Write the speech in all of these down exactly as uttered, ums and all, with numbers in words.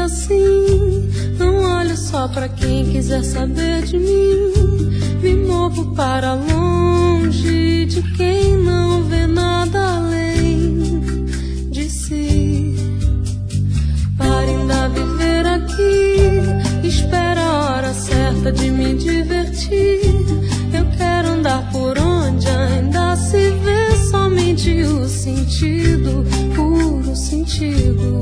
assim. Não olho só pra quem quiser saber de mim. Me movo para longe de quem não vê nada além de si. Para ainda viver aqui, espera a hora certa de me divertir. Eu quero andar por onde ainda se vê somente o sentido, puro sentido.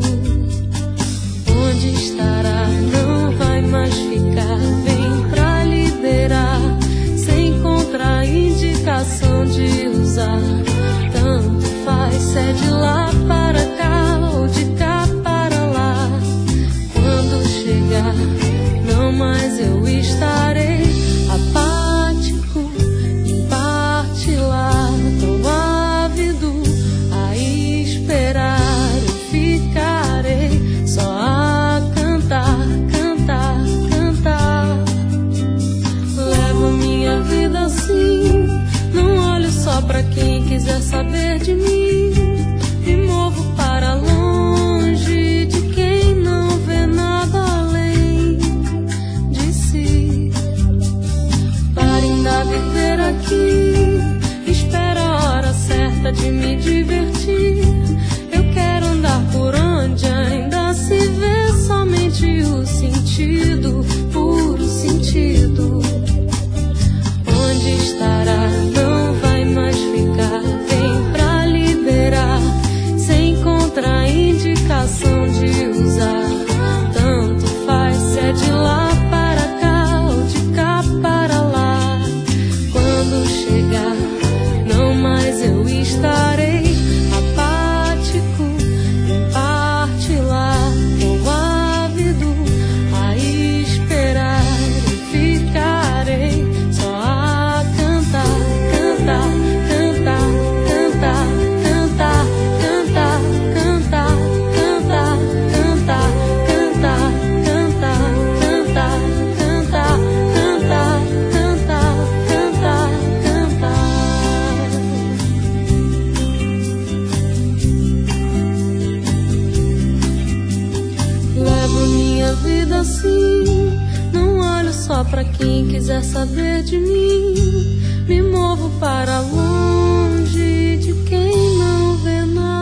Onde estará? Não vai mais ficar. Vem pra liberar, sem contraindicação de usar. Tanto faz se é de lá para cá ou de cá para lá. Quando chegar, não mais eu estarei apático, em parte lá, tão ávido a esperar. Eu ficarei só a cantar, cantar, cantar. Levo minha vida assim, não olho só pra quem quiser saber de mim. Me movo para longe de quem não vê nada além de si. Para ainda viver aqui, espera a hora certa de me divertir. Eu quero andar por onde ainda se vê somente o sentido, puro sentido. Onde estará? Não vai mais ficar. Vem pra liberar, sem contraindicação de usar. Tanto faz se é de lá para cá ou de cá para lá. Quando chegar, não mais eu estarei apático, em parte lá, tão ávido a esperar. Eu ficarei só a cantar, cantar, cantar, cantar, cantar, cantar, cantar, cantar, cantar, cantar, cantar, cantar, cantar, cantar, cantar, cantar, cantar. Levo minha vida assim, não olho só pra quem quiser saber de mim. Me movo para longe de quem não vê nada.